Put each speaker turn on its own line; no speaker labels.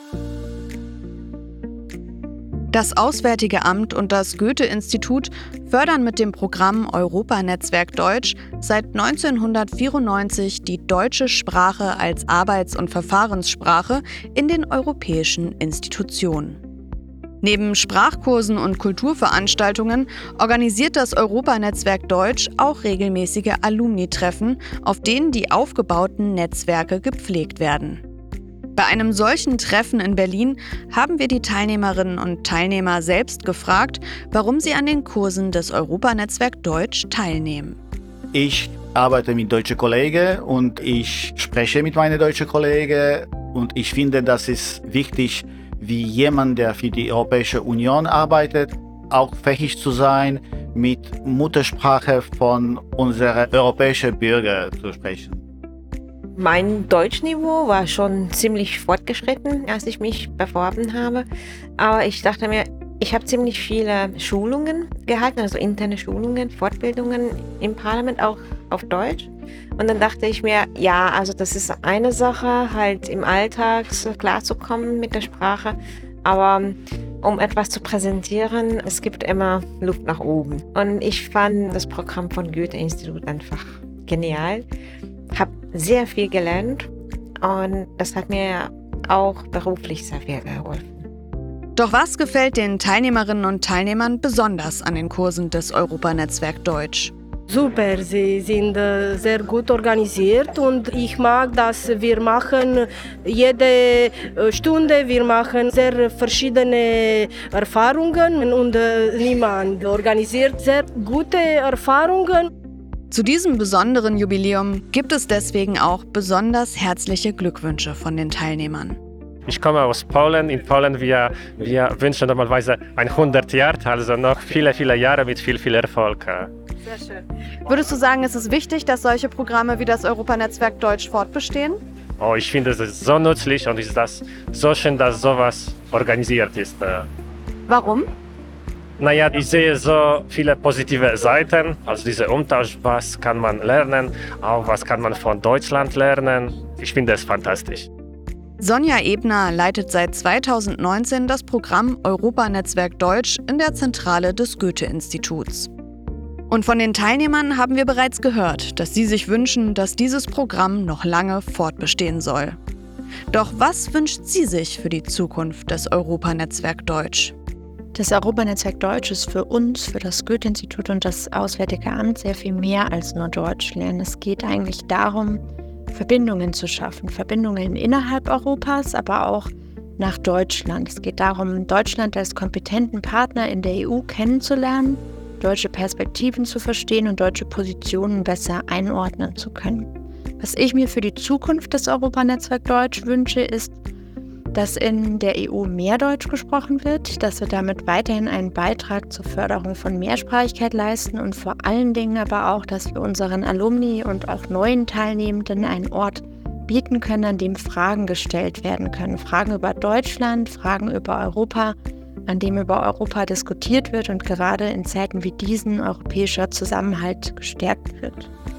Das Auswärtige Amt und das Goethe-Institut fördern mit dem Programm Europa-Netzwerk Deutsch seit 1994 die deutsche Sprache als Arbeits- und Verfahrenssprache in den europäischen Institutionen. Neben Sprachkursen und Kulturveranstaltungen organisiert das Europa-Netzwerk Deutsch auch regelmäßige Alumni-Treffen, auf denen die aufgebauten Netzwerke gepflegt werden. Bei einem solchen Treffen in Berlin haben wir die Teilnehmerinnen und Teilnehmer selbst gefragt, warum sie an den Kursen des Europa-Netzwerk Deutsch teilnehmen.
Ich arbeite mit deutschen Kollegen und ich spreche mit meinen deutschen Kollegen und ich finde, das ist wichtig, wie jemand, der für die Europäische Union arbeitet, auch fähig zu sein, mit Muttersprache von unseren europäischen Bürgern zu sprechen.
Mein Deutschniveau war schon ziemlich fortgeschritten, als ich mich beworben habe. Aber ich dachte mir, ich habe ziemlich viele Schulungen gehalten, also interne Schulungen, Fortbildungen im Parlament, auch auf Deutsch. Und dann dachte ich mir, ja, also das ist eine Sache, halt im Alltag so klarzukommen mit der Sprache. Aber um etwas zu präsentieren, es gibt immer Luft nach oben. Und ich fand das Programm von Goethe-Institut einfach genial. Habe sehr viel gelernt und das hat mir auch beruflich sehr viel geholfen.
Doch was gefällt den Teilnehmerinnen und Teilnehmern besonders an den Kursen des Europa-Netzwerk Deutsch?
Super, sie sind sehr gut organisiert und ich mag, dass wir machen jede Stunde, wir machen sehr verschiedene Erfahrungen und niemand organisiert sehr gute Erfahrungen.
Zu diesem besonderen Jubiläum gibt es deswegen auch besonders herzliche Glückwünsche von den Teilnehmern.
Ich komme aus Polen. In Polen wir wünschen normalerweise 100 Jahre, also noch viele, viele Jahre mit viel Erfolg.
Sehr schön. Würdest du sagen, es ist wichtig, dass solche Programme wie das Europa-Netzwerk Deutsch fortbestehen?
Oh, ich finde es ist so nützlich und ist das so schön, dass sowas organisiert ist.
Warum?
Naja, ich sehe so viele positive Seiten, also dieser Umtausch, was kann man lernen, auch was kann man von Deutschland lernen. Ich finde es fantastisch.
Sonja Ebner leitet seit 2019 das Programm Europa-Netzwerk Deutsch in der Zentrale des Goethe-Instituts. Und von den Teilnehmern haben wir bereits gehört, dass sie sich wünschen, dass dieses Programm noch lange fortbestehen soll. Doch was wünscht sie sich für die Zukunft des Europa-Netzwerk Deutsch?
Das Europa-Netzwerk Deutsch ist für uns, für das Goethe-Institut und das Auswärtige Amt sehr viel mehr als nur Deutsch lernen. Es geht eigentlich darum, Verbindungen zu schaffen. Verbindungen innerhalb Europas, aber auch nach Deutschland. Es geht darum, Deutschland als kompetenten Partner in der EU kennenzulernen, deutsche Perspektiven zu verstehen und deutsche Positionen besser einordnen zu können. Was ich mir für die Zukunft des Europa-Netzwerk Deutsch wünsche, ist, dass in der EU mehr Deutsch gesprochen wird, dass wir damit weiterhin einen Beitrag zur Förderung von Mehrsprachigkeit leisten und vor allen Dingen aber auch, dass wir unseren Alumni und auch neuen Teilnehmenden einen Ort bieten können, an dem Fragen gestellt werden können. Fragen über Deutschland, Fragen über Europa, an dem über Europa diskutiert wird und gerade in Zeiten wie diesen europäischer Zusammenhalt gestärkt wird.